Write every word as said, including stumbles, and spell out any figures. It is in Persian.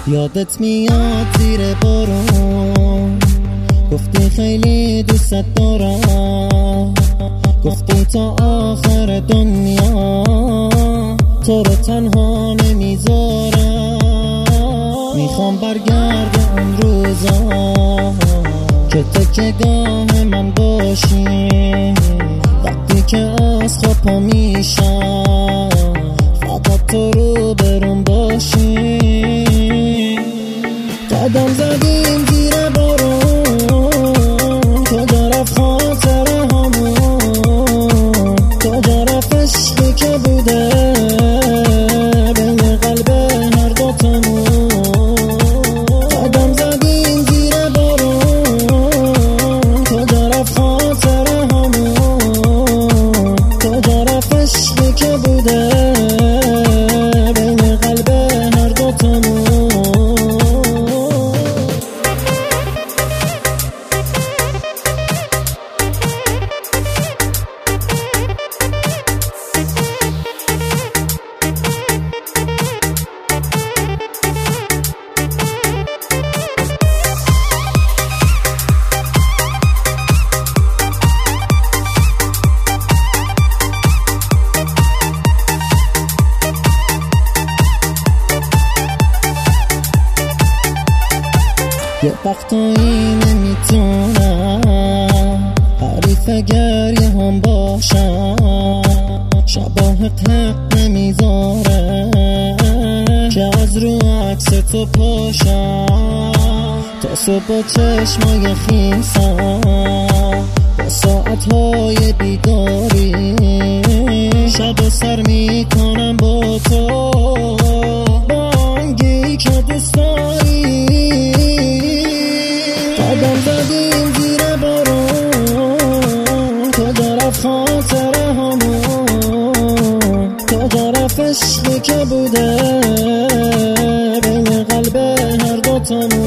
یادت میاد زیر بارون گفتی خیلی دوست دارم، گفتی تا آخر دنیا تو رو تنها نمیذارم. میخوام برگرد اون روزا که تکیه‌گاه من باشی، وقتی که از خواب پا میشم فقط تو رو برام باشی. قدم زدیم زیر بارون، کجا رفت خاطره همون، کجا رفت عشقی که بوده بین قلب هر دوتامون. قدم زدیم زیر بارون، کجا رفت خاطره همون، کجا رفت عشقی که بوده بین قلب هر دوتامون. یه وقتایی نمیتونم حریف گریه هم باشم، شباه حق نمیذاره که از رو عکس تو پاشم. تا صبح با چشمای خیسم با ساعتهای بیداری شب و سر میکنم با تو، با آنگی که دوست داری. قدم زدیم زیر بارون، کجا رفت خاطره همون، کجا رفت عشقی که بوده بین قلب هر دوتامون.